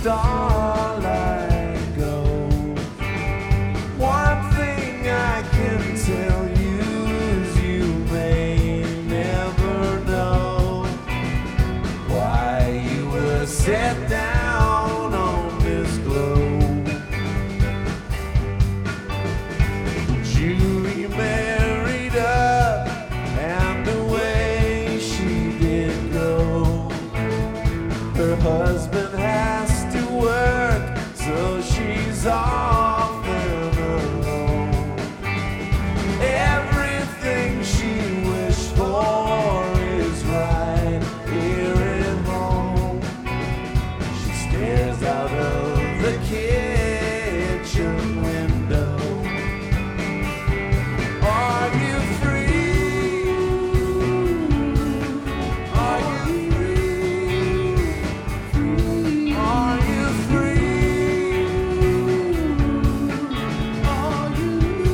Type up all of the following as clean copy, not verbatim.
starlight go. One thing I can tell you is you may never know why you were set down on this globe. Julie married up, and away she did go. Her husband has to work, so she's off and alone. Everything she wished for is right here at home. She stares out of the kitchen window. Are you free? Are you free? Are you free? Are you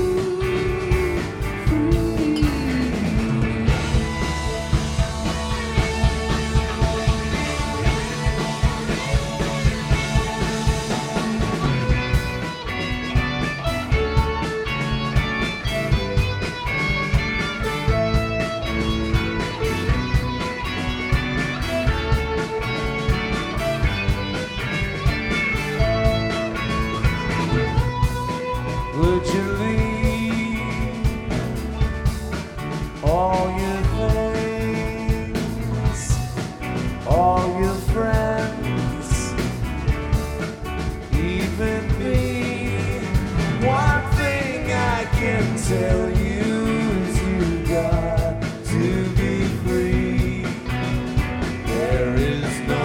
Would you leave all your things, all your friends, even me? One thing I can tell you is you got to be free. There is no